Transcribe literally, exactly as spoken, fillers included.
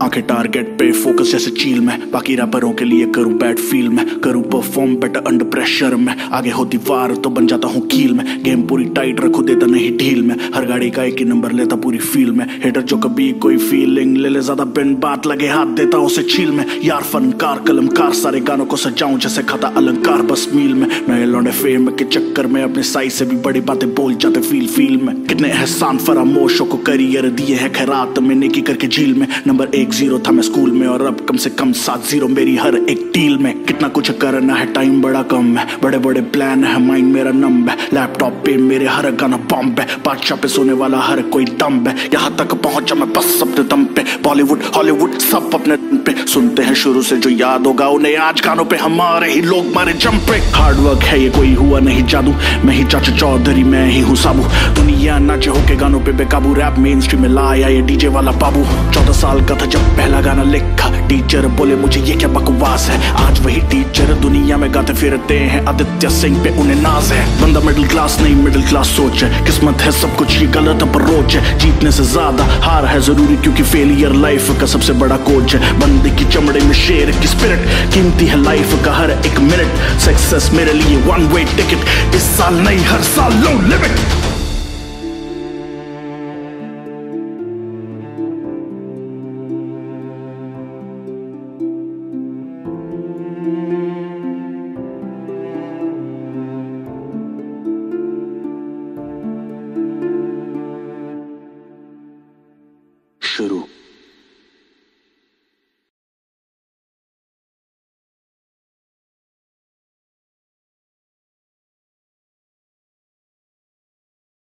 आंखें टारगेट पे फोकस जैसे चील में, बाकी रैपरों के लिए करूं बैड फील में, करूं परफॉर्म बेटर अंडर प्रेशर में, आगे होती वार तो बन जाता हूं कील में, गेम पूरी टाइट रखू देता नहीं ढील में, हर गाड़ी का एक ही नंबर लेता पूरी फील में, हेटर जो कभी कोई फीलिंग ले ले ज्यादा बिन बात लगे हाथ देता उसे छील में, यार फनकार कलमकार सारे गानों को सजाऊं जैसे खाता अलंकार बस मील में, नए लौंडे फेम के चक्कर में अपने साइज से भी बड़ी बातें बोल जाते फील फील में, कितने एहसान फरामोशों को करियर दिए है खैरात में नेकी करके झील में, नंबर एक जीरो था मैं स्कूल में और अब कम से कम सात जीरो मेरी हर एक डील में, कितना कुछ करना है टाइम बड़ा कम है, बड़े बड़े प्लान है माइंड मेरा नंब है, लैपटॉप पे मेरे हर गाना बॉम्ब है, बादशाह पे सोने वाला हर कोई दम्ब है, यहाँ तक पहुंचा मैं बस अपने दम पे, बॉलीवुड हॉलीवुड सब अपने दम पे, सुनते हैं शुरू से जो याद होगा उन्हें आज गानों पे हमारे ही लोग मारे जंप पे, हार्ड वर्क है ये कोई हुआ नहीं जादू, मैं ही चाचा चौधरी मैं ही हूँ साबू, दुनिया नाचे होके गानों पे बेकाबू, रैप मेन स्ट्रीम में लाया ये डीजे वाला बाबू, चौदह साल का था जब पहला गाना लिखा, टीचर बोले मुझे ये क्या बकवास है, आज वही टीचर दुनिया में गाते फिरते हैं, आदित्य सिंह पे उन्हें नाज है, बंदा मिडिल क्लास नहीं मिडिल क्लास सोच है, किस्मत है सब कुछ ये गलत अप्रोच है, जीतने से ज्यादा हार है जरूरी क्योंकि फेलियर लाइफ का सबसे बड़ा कोच है, बंदे की चमड़े में शेर की स्पिरिट, कीमती है लाइफ का हर एक मिनट, सक्सेस मेरे लिए वन वे टिकट, इस साल नहीं हर साल नो लिमिट। शुरू।